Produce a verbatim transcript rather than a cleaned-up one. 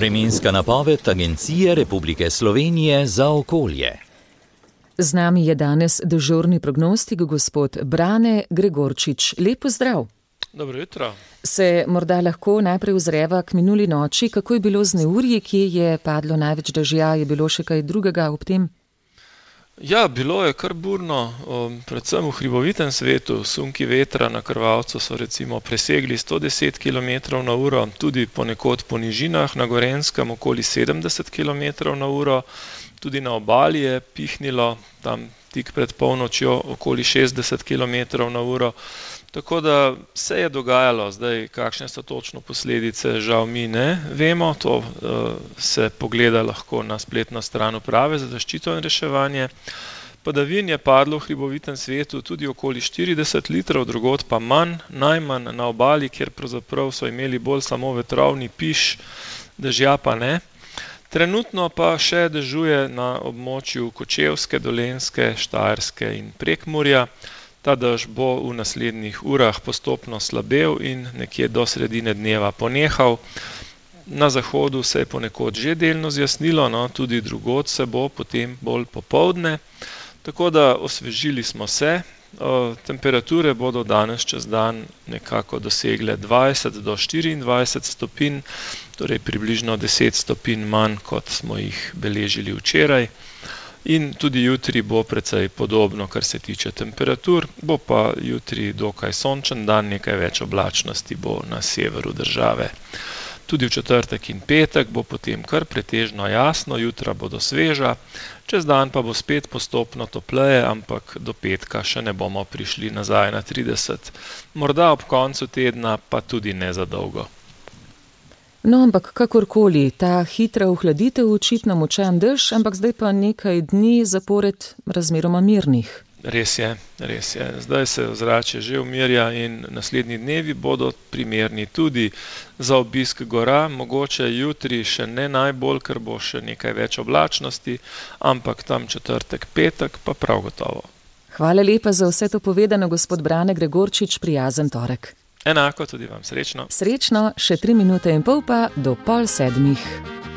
Vremenska napoved Agencije Republike Slovenije za okolje. Z nami je danes dežurni prognostik gospod Brane Gregorčič. Lep pozdrav. Dobro jutro. Se morda lahko najprej ozreva k minuli noči, kako je bilo z neurji, kje je padlo največ dežja, je bilo še kaj drugega ob tem? Ja, bilo je kar burno, predvsem v hribovitem svetu. Sunki vetra na Krvavcu so recimo presegli sto deset kilometrov na uro, tudi ponekod po nižinah, na Gorenjskem okoli sedemdeset kilometrov na uro, tudi na obali je pihnilo, tam tik pred polnočjo okoli šestdeset kilometrov na uro. Tako da se je dogajalo, zdaj kakšne so točno posledice, žal mi ne vemo, to uh, se pogleda lahko na spletno stran Uprave za zaščito in reševanje. Padavin je padlo v hribovitem svetu tudi okoli štirideset litrov, drugod pa manj, najmanj na obali, kjer pravzaprav so imeli bolj samo vetrovni piš, dežja pa ne. Trenutno pa še dežuje na območju Kočevske, Dolenjske, Štajerske in Prekmurja. Ta dež bo v naslednjih urah postopno slabel in nekje do sredine dneva ponehal. Na zahodu se je ponekod že delno zjasnilo, no, tudi drugod se bo potem bolj popoldne. Tako da osvežili smo se. O, temperature bodo danes čez dan nekako dosegle dvajset do štiriindvajset stopinj, torej približno deset stopinj manj, kot smo jih beležili včeraj. In tudi jutri bo precej podobno, kar se tiče temperatur, bo pa jutri dokaj sončen dan, nekaj več oblačnosti bo na severu države. Tudi v četrtek in petek bo potem kar pretežno jasno, jutra bodo sveža, čez dan pa bo spet postopno topleje, ampak do petka še ne bomo prišli nazaj na trideset. Morda ob koncu tedna pa tudi ne za dolgo. No, ampak kakorkoli, ta hitra ohladitev, očitno močan dež, ampak zdaj pa nekaj dni zapored razmeroma mirnih. Res je, res je. Zdaj se ozračje že umirja in naslednji dnevi bodo primerni tudi za obisk gora, mogoče jutri še ne najbolj, ker bo še nekaj več oblačnosti, ampak tam četrtek, petek pa prav gotovo. Hvala lepa za vse to povedano, gospod Brane Gregorčič, prijazen torek. Enako tudi vam, srečno. Srečno, še tri minute in pol pa do pol sedmih.